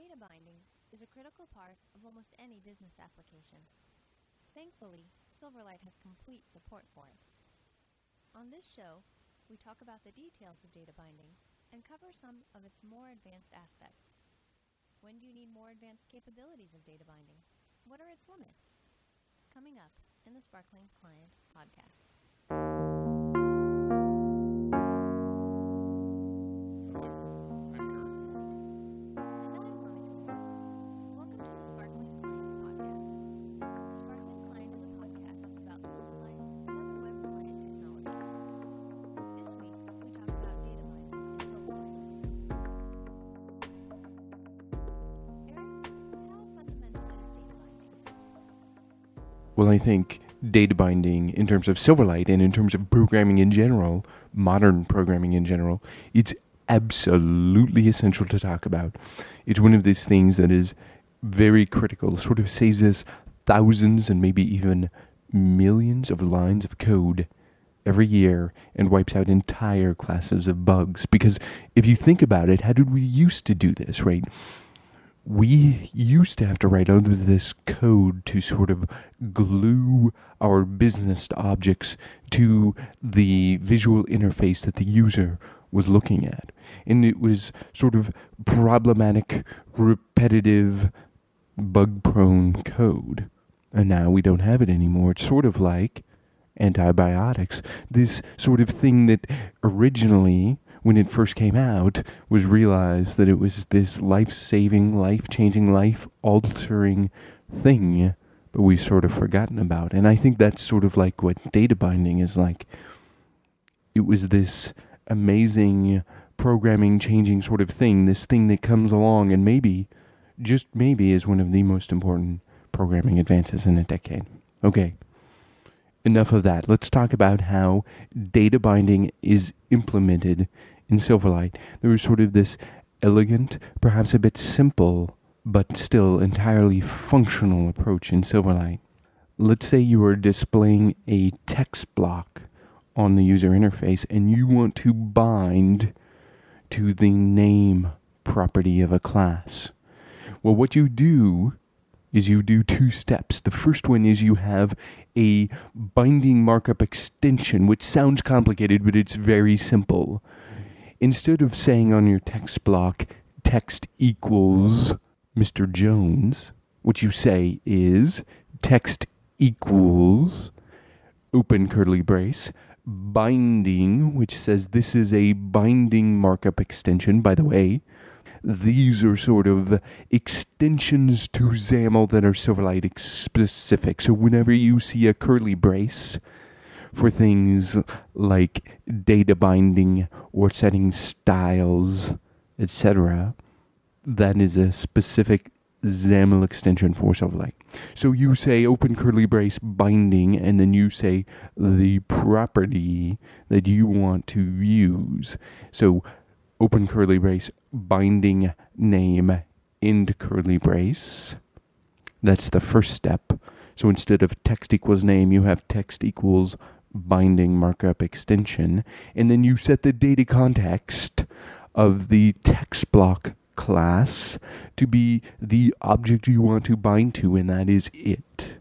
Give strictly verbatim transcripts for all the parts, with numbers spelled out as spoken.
Data binding is a critical part of almost any business application. Thankfully, Silverlight has complete support for it. On this show, we talk about the details of data binding and cover some of its more advanced aspects. When do you need more advanced capabilities of data binding? What are its limits? Coming up in the Sparkling Client Podcast. Well, I think data binding in terms of Silverlight and in terms of programming in general, modern programming in general, it's absolutely essential to talk about. It's one of these things that is very critical, sort of saves us thousands and maybe even millions of lines of code every year and wipes out entire classes of bugs. Because if you think about it, how did we used to do this, right? We used to have to write all of this code to sort of glue our business objects to the visual interface that the user was looking at. And it was sort of problematic, repetitive, bug-prone code. And now we don't have it anymore. It's sort of like antibiotics. This sort of thing that originally, when it first came out, was realized that it was this life-saving, life-changing, life-altering thing, but we've sort of forgotten about. And I think that's sort of like what data binding is like. It was this amazing programming-changing sort of thing, this thing that comes along and maybe, just maybe, is one of the most important programming advances in a decade. Okay. Enough of that. Let's talk about how data binding is implemented in Silverlight. There is sort of this elegant, perhaps a bit simple, but still entirely functional approach in Silverlight. Let's say you are displaying a text block on the user interface and you want to bind to the name property of a class. Well, what you do is you do two steps. The first one is you have a binding markup extension, which sounds complicated, but it's very simple. Instead of saying on your text block, text equals Mister Jones, what you say is text equals, open curly brace, binding, which says this is a binding markup extension, by the way. These are sort of extensions to XAML that are Silverlight specific. So whenever you see a curly brace for things like data binding or setting styles, et cetera, that is a specific XAML extension for Silverlight. So you say open curly brace binding, and then you say the property that you want to use. So open curly brace binding name into curly brace. That's the first step. So instead of text equals name, you have text equals binding markup extension. And then you set the data context of the text block class to be the object you want to bind to, and that is it.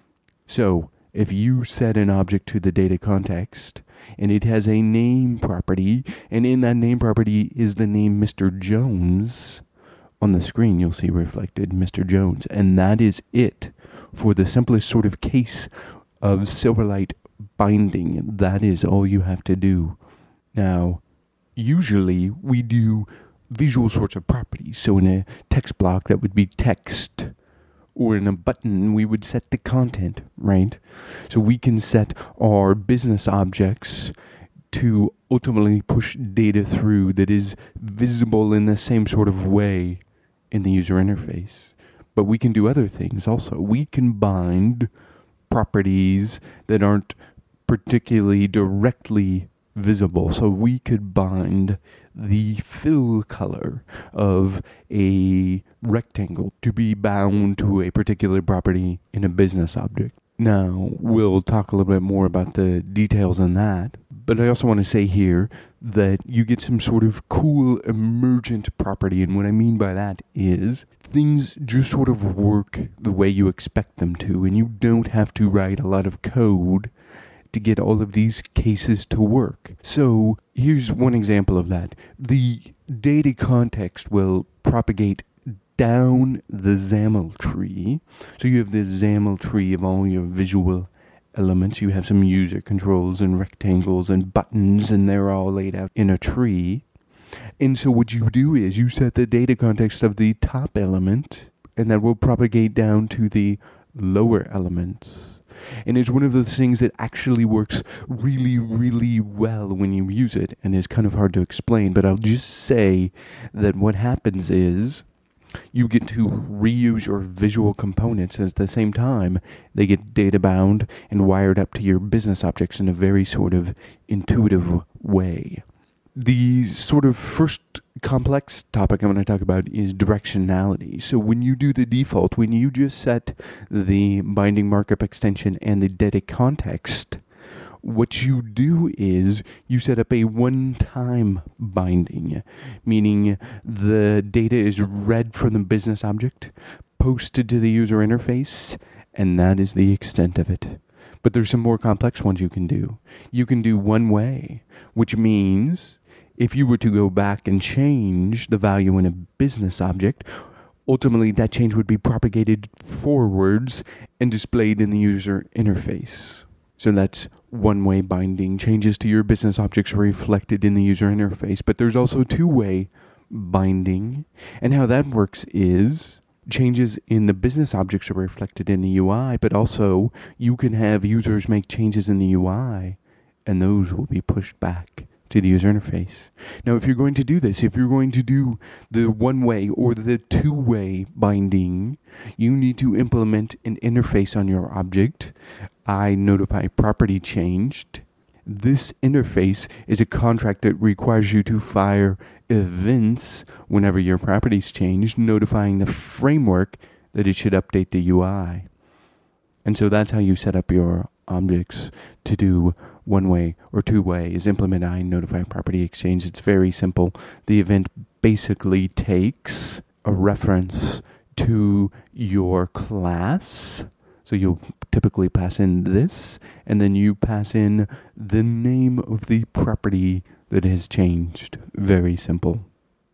So if you set an object to the data context, and it has a name property, and in that name property is the name Mister Jones, on the screen you'll see reflected Mister Jones, and that is it for the simplest sort of case of Silverlight binding. That is all you have to do. Now, usually we do visual sorts of properties, so in a text block that would be text, or in a button, we would set the content, right? So we can set our business objects to ultimately push data through that is visible in the same sort of way in the user interface. But we can do other things also. We can bind properties that aren't particularly directly visible. So we could bind the fill color of a rectangle to be bound to a particular property in a business object. Now, we'll talk a little bit more about the details on that, But I also want to say here that you get some sort of cool emergent property. And what I mean by that is things just sort of work the way you expect them to. And you don't have to write a lot of code to get all of these cases to work. So here's one example of that. The data context will propagate down the XAML tree. So you have the XAML tree of all your visual elements. You have some user controls and rectangles and buttons, and they're all laid out in a tree. And so what you do is you set the data context of the top element, and that will propagate down to the lower elements. And it's one of those things that actually works really, really well when you use it, and is kind of hard to explain. But I'll just say that what happens is you get to reuse your visual components, and at the same time, they get data bound and wired up to your business objects in a very sort of intuitive way. The sort of first complex topic I'm going to talk about is directionality. So when you do the default, when you just set the binding markup extension and the data context, what you do is you set up a one-time binding, meaning the data is read from the business object, posted to the user interface, and that is the extent of it. But there's some more complex ones you can do. You can do one way, which means if you were to go back and change the value in a business object, ultimately that change would be propagated forwards and displayed in the user interface. So that's one-way binding. Changes to your business objects are reflected in the user interface. But there's also two-way binding. And how that works is changes in the business objects are reflected in the U I, but also you can have users make changes in the U I, and those will be pushed back to the user interface. Now, if you're going to do this, if you're going to do the one-way or the two-way binding, you need to implement an interface on your object. I notify property changed. This interface is a contract that requires you to fire events whenever your property's changed, notifying the framework that it should update the U I. And so that's how you set up your objects to do one-way or two-way, is implement I notify property exchange. It's very simple. The event basically takes a reference to your class. So you'll typically pass in this, and then you pass in the name of the property that has changed. Very simple.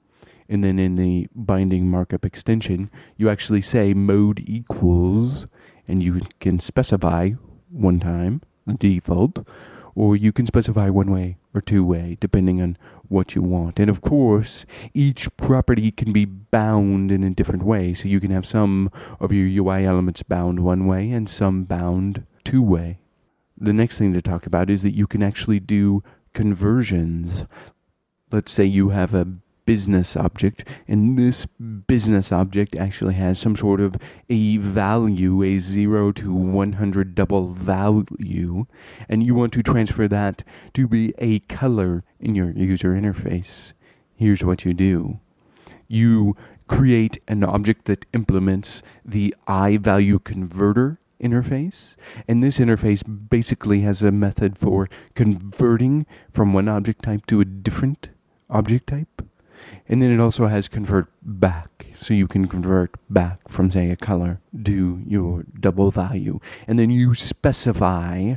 And then in the binding markup extension, you actually say mode equals, and you can specify one time, the default, or you can specify one way or two way, depending on what you want. And of course, each property can be bound in a different way. So you can have some of your U I elements bound one way and some bound two way. The next thing to talk about is that you can actually do conversions. Let's say you have a business object, and this business object actually has some sort of a value, a zero to one hundred double value, and you want to transfer that to be a color in your user interface. Here's what you do. You create an object that implements the I-value converter interface, and this interface basically has a method for converting from one object type to a different object type. And then it also has convert back, so you can convert back from, say, a color to your double value. And then you specify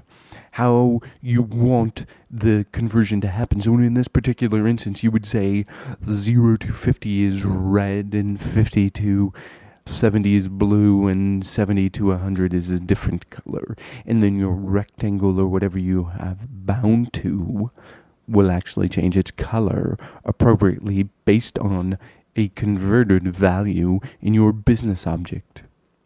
how you want the conversion to happen. So in this particular instance, you would say zero to fifty is red, and fifty to seventy is blue, and seventy to one hundred is a different color. And then your rectangle or whatever you have bound to will actually change its color appropriately based on a converted value in your business object.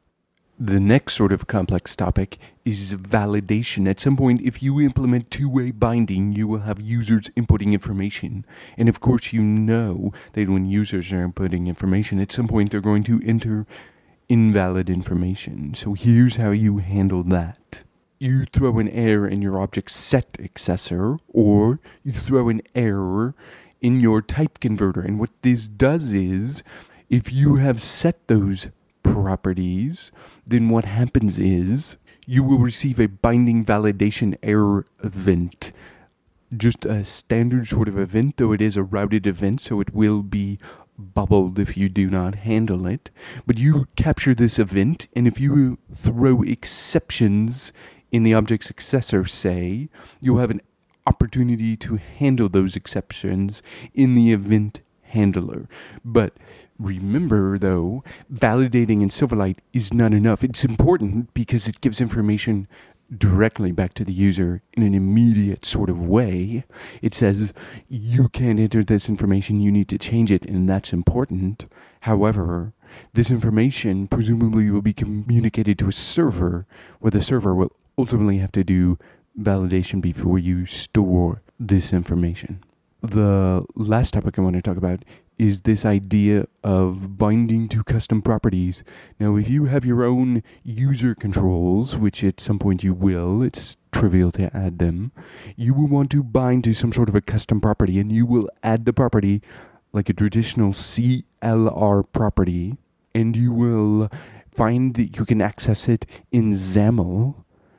The next sort of complex topic is validation. At some point, if you implement two-way binding, you will have users inputting information. And of course, you know that when users are inputting information, at some point they're going to enter invalid information. So here's how you handle that. You throw an error in your object set accessor, or you throw an error in your type converter. And what this does is, if you have set those properties, then what happens is you will receive a binding validation error event just a standard sort of event, though it is a routed event, so it will be bubbled if you do not handle it. But you capture this event, and if you throw exceptions in the object successor, say, you'll have an opportunity to handle those exceptions in the event handler. But remember, though, validating in Silverlight is not enough. It's important because it gives information directly back to the user in an immediate sort of way. It says, you can't enter this information, you need to change it, and that's important. However, this information presumably will be communicated to a server, where the server will ultimately have to do validation before you store this information. The last topic I want to talk about is this idea of binding to custom properties. Now, if you have your own user controls, which at some point you will, it's trivial to add them, you will want to bind to some sort of a custom property, and you will add the property like a traditional C L R property, and you will find that you can access it in XAML.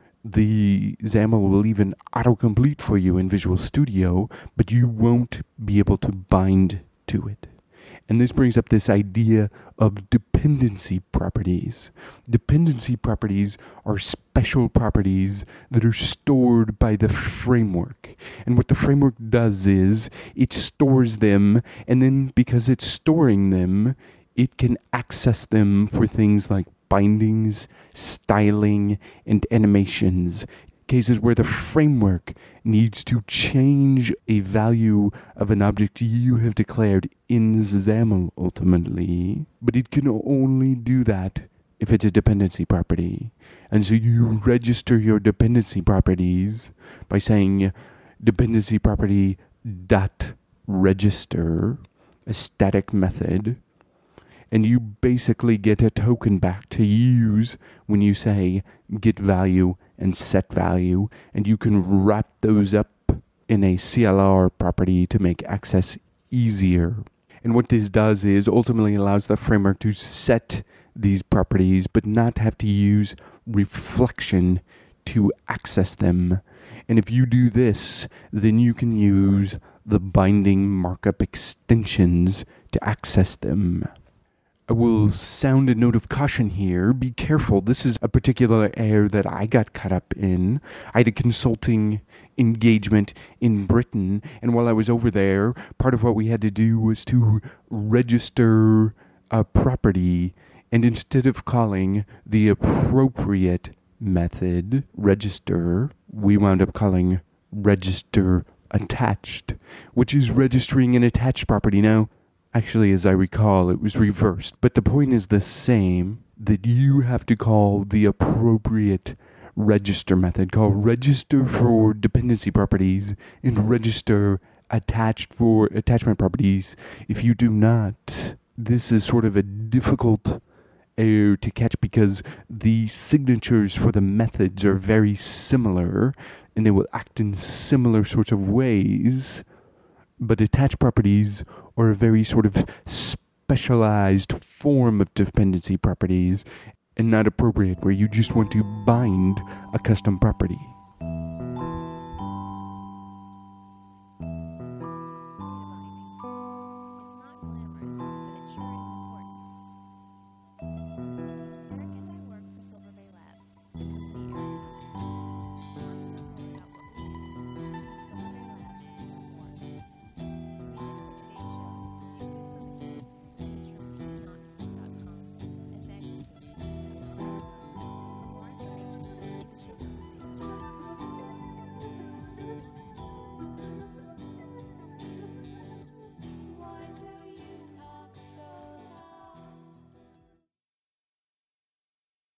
The XAML will even autocomplete for you in Visual Studio, but you won't be able to bind to it. And this brings up this idea of dependency properties. Dependency properties are special properties that are stored by the framework. And what the framework does is it stores them, and then because it's storing them, it can access them for things like bindings, styling, and animations. Cases where the framework needs to change a value of an object you have declared in XAML ultimately, but it can only do that if it's a dependency property. And so you register your dependency properties by saying dependency property dot register, a static method, and you basically get a token back to use when you say get value and set value, and you can wrap those up in a C L R property to make access easier. And what this does is ultimately allows the framework to set these properties but not have to use reflection to access them. And if you do this, then you can use the binding markup extensions to access them. I will sound a note of caution here. Be careful. This is a particular error that I got caught up in. I had a consulting engagement in Britain, and while I was over there, part of what we had to do was to register a property, and instead of calling the appropriate method, register, we wound up calling register attached, which is registering an attached property. Now, actually, as I recall, it was reversed. But the point is the same, that you have to call the appropriate register method. Call register for dependency properties and register attached for attachment properties. If you do not, this is sort of a difficult error to catch because the signatures for the methods are very similar and they will act in similar sorts of ways. But attached properties are a very sort of specialized form of dependency properties and not appropriate, where you just want to bind a custom property.